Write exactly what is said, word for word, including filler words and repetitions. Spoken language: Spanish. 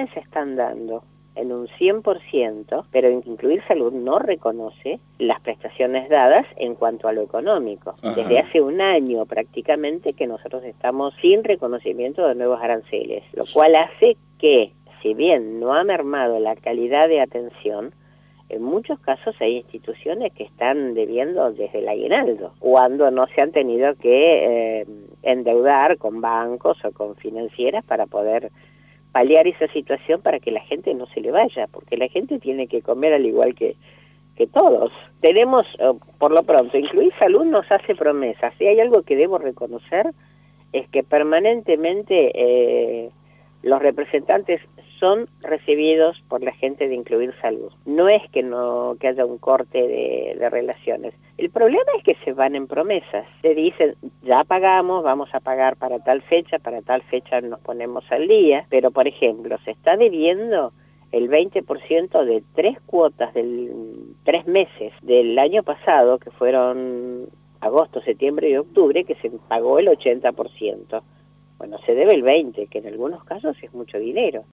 prestaciones se están dando en un cien por ciento, pero Incluir Salud no reconoce las prestaciones dadas en cuanto a lo económico. Ajá. Desde hace un año prácticamente que nosotros estamos sin reconocimiento de nuevos aranceles, lo cual hace que, si bien no ha mermado la calidad de atención, en muchos casos hay instituciones que están debiendo desde el aguinaldo, cuando no se han tenido que eh, endeudar con bancos o con financieras para poder paliar esa situación para que la gente no se le vaya, porque la gente tiene que comer al igual que, que todos. Tenemos, por lo pronto, Incluir Salud nos hace promesas. Si hay algo que debo reconocer, es que permanentemente eh, los representantes son recibidos por la gente de Incluir Salud. No es que no que haya un corte de, de relaciones. El problema es que se van en promesas. Se dicen, ya pagamos, vamos a pagar para tal fecha, para tal fecha nos ponemos al día, pero por ejemplo, se está debiendo el veinte por ciento de tres cuotas del tres meses del año pasado, que fueron agosto, septiembre y octubre, que se pagó el ochenta por ciento. Bueno, se debe el veinte por ciento, que en algunos casos es mucho dinero.